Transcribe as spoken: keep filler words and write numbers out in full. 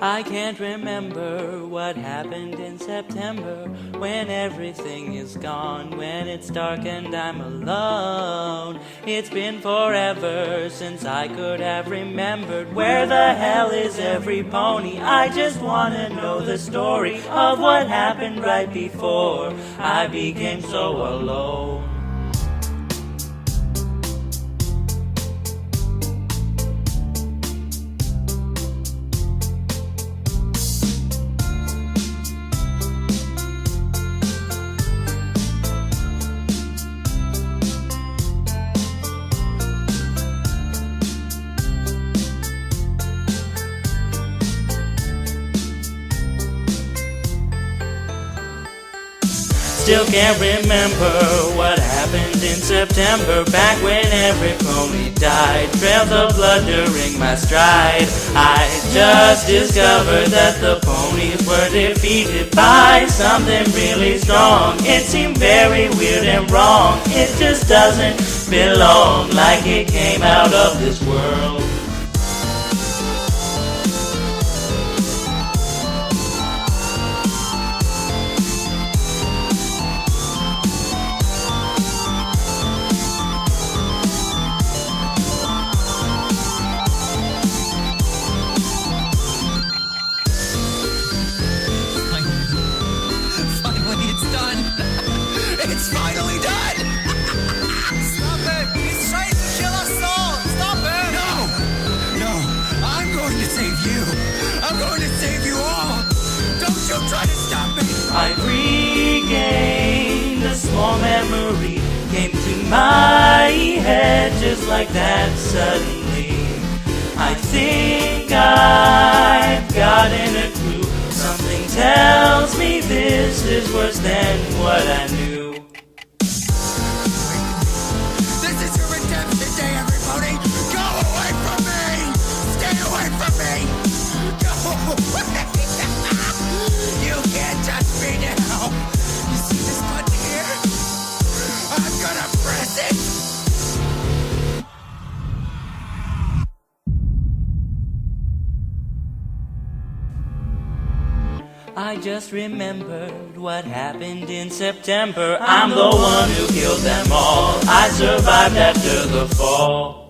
I can't remember what happened in September, when everything is gone, when it's dark and I'm alone. It's been forever since I could have remembered. Where the hell is every pony? I just wanna know the story of what happened right before I became so alone. Still can't remember what happened in September, back when every pony died. Trails of blood during my stride. I just discovered that the ponies were defeated by something really strong. It seemed very weird and wrong. It just doesn't belong, like it came out of this world. It's finally done! Stop it! He's trying to kill us all! Stop it! No! No! I'm going to save you! I'm going to save you all! Don't you try to stop me! I regained a small memory, came to my head just like that suddenly. I think I've gotten a clue. Something tells me this is worse than what I knew. This is your redemption day, everybody! Go away from me! Stay away from me! Go away! You can't touch me now! You see this button here? I'm gonna press it! I just remembered what happened in September. I'm the one who killed them all. I survived after the fall.